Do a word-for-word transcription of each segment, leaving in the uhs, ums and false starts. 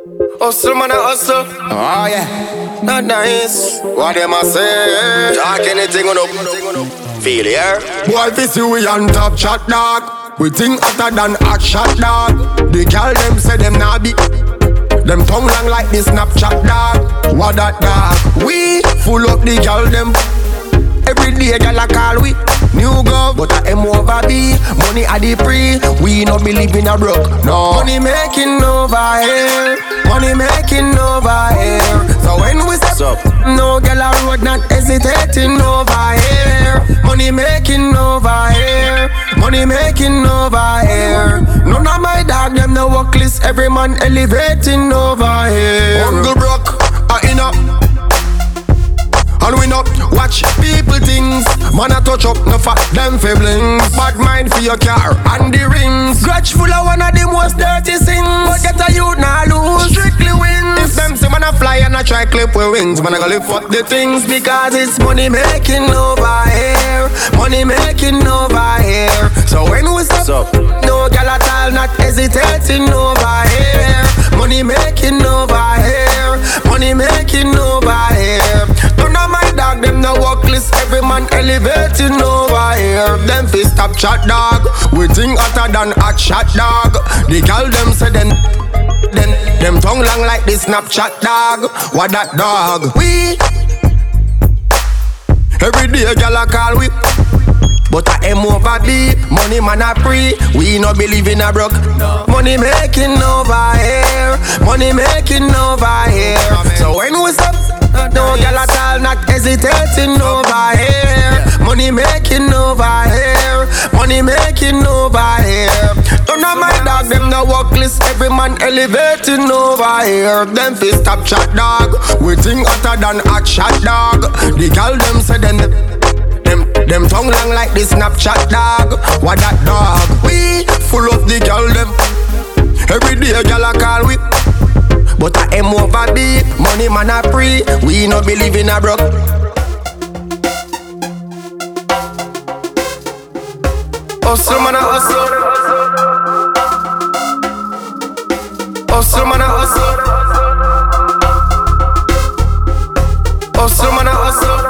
Hustle, man, I hustle. Oh yeah. Not nice. What them a say? Talk anything on up. Feel here. Boy, this you we on top chat dog. We think hotter than hot shot dog. The girl them say them nah be. Them tongue long like the Snapchat dog. What that dog? We full up the girl them. Every day girl a call we new girl, but I am over B. Money at the pre. We not be living a broke. No. Money making over here. Money making over here. So when we step up, no girl a road not hesitating over here. Money making over here. Money making over here. None of my dog them no work list. Every man elevating over here. Uncle broke, I in up. And we not watch people things. Man a touch up, no fat them fablings. Bad mind for your car and the rings. Grudge full of one of the most dirty things. But get a youth now lose, strictly wins. If them say man a fly and a try clip with wings, man a go live fuck the things. Because it's money making over here. Money making over here. So when we stop, no girl at all not hesitating over here. Money making over here. Money making over here. None of my dog, them no work list. Every man elevating over here. Them fi stop chat dog. We think hotter than hot shot dog. The girl them say them Them, them tongue long like the Snapchat dog. What that dog? We every day girl a call we. But I am over B. Money man a pre. We no believe in a broke. Money making over here. Money making over here. So when we stop, no girl at all not hesitating over here. Money making over here. Money making over here. None of my dog them no work list. Every man elevating over here. Them fi stop chat dog. We think hotter than hot shot dog. The girl them say them Them, them tongue long like the Snapchat dog. What that dog? We full of the girl them. Every day girl a call we. But I am over B. Money man a pre. We no believe in a broke. Hustle, man, I hustle. Hustle, man, I hustle. Hustle, man, I hustle.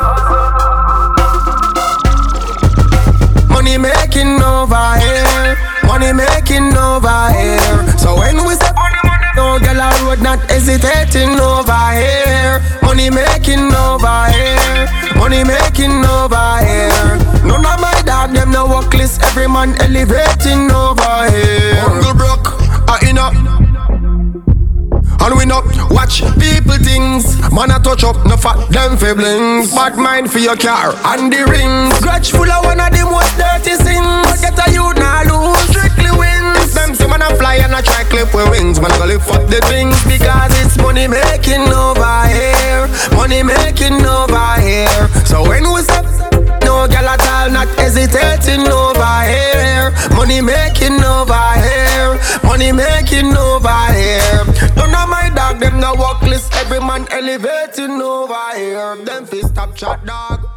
Money making over here. Money making over here. So when we step no girl a road not hesitating over here. Money making over here. Money making over here. None of my dog them no work list. Every man elevating over here. Uncle broke, I in up. And we not watch people things. Man a touch up, no fat them fablings. Bad mind for your car and the rings. Grudge full of one of the most dirty things. But get a youth now lose, strictly wins. If them say man a fly and a try clip with wings, man a go live fuck the things. Because it's money making over here. Money making over here. So when we stop, no girl at all not hesitating over here. Money making over here. Money making over here. None of my dog them no work list. Every man elevating over here. Them fi stop chat dog.